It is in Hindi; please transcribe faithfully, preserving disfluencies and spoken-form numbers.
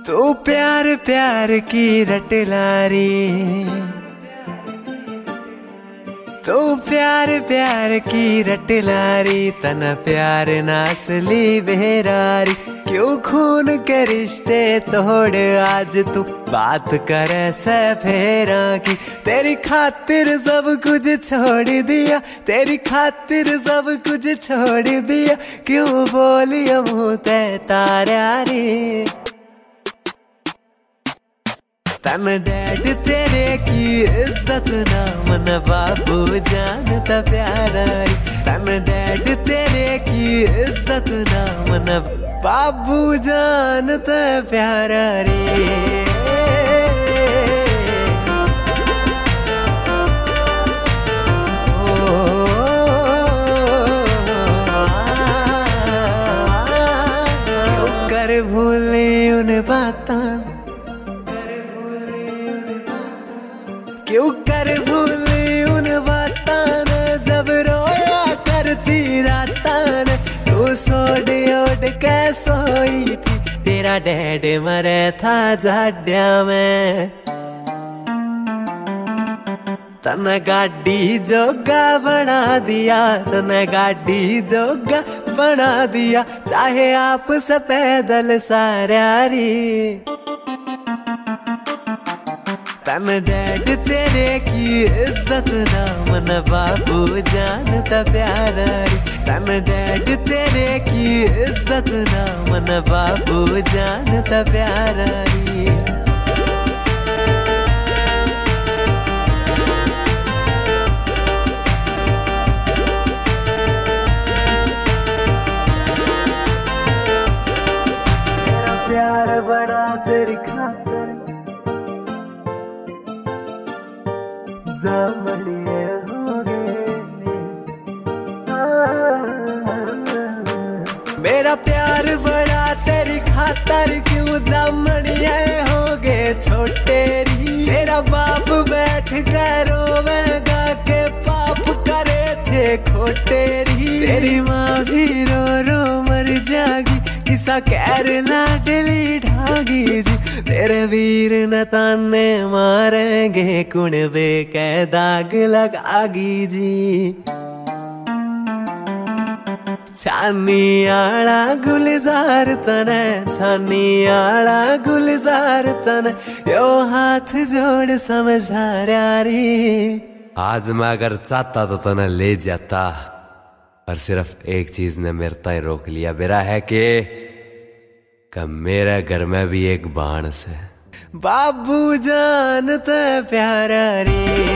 तू प्यार प्यार की रट लारी, तू प्यार प्यार की रट लारी, तना प्यार नासली बेरारी। क्यों खून के रिश्ते तोड़ आज तू बात करे से फेरा की। तेरी खातिर सब कुछ छोड़ दिया, तेरी खातिर सब कुछ छोड़ दिया। क्यों बोलिया मुँह ते तारा रे, तन डैड तेरे की इज्जत ना मन बाबू जानता प्यारा। तन डैड तेरे की इज्जत ना मन बाबू जानता प्यारा रे। क्यों कर भूले उन बातां, क्यों कर भूली उन बातां जब रोया करती रातां। तू सोड ओड के सोई थी, तेरा डैड मरे था जाड्या में। तन गाड़ी जोगा बना दिया, तन गाड़ी जोगा बना दिया। चाहे आप से पैदल सारी, तन डैड तेरे की इज्जत ना मन बाबू जानता प्यारा। तन डैड तेरे की इज्जत ना मन बाबू जानता प्यारा। मेरा प्यार बड़ा तेरी खातिर जामड़िए हो गए। मेरा प्यार बड़ा तेरी खातर क्यों जामड़िए हो गए छोटे री। तेरा बाप बैठ कर रोवेगा के पाप करे थे खोटे री। तेरी माँ भी रो रो मर जागी, किसा कैर लाडली ढागी जी। तेरे वीर न ताने मारेंगे, कुणबे के दाग लगागी जी। छानी आला गुलजार तने, छानी आला गुलजार तने, यो हाथ जोड़ समझा रे। आज मैं अगर चाहता तो तना ले जाता, पर सिर्फ एक चीज ने मेरे ताई रोक लिया। मेरा है कि कब मेरे घर में भी एक बाण से बाबू जानता प्यारा रे।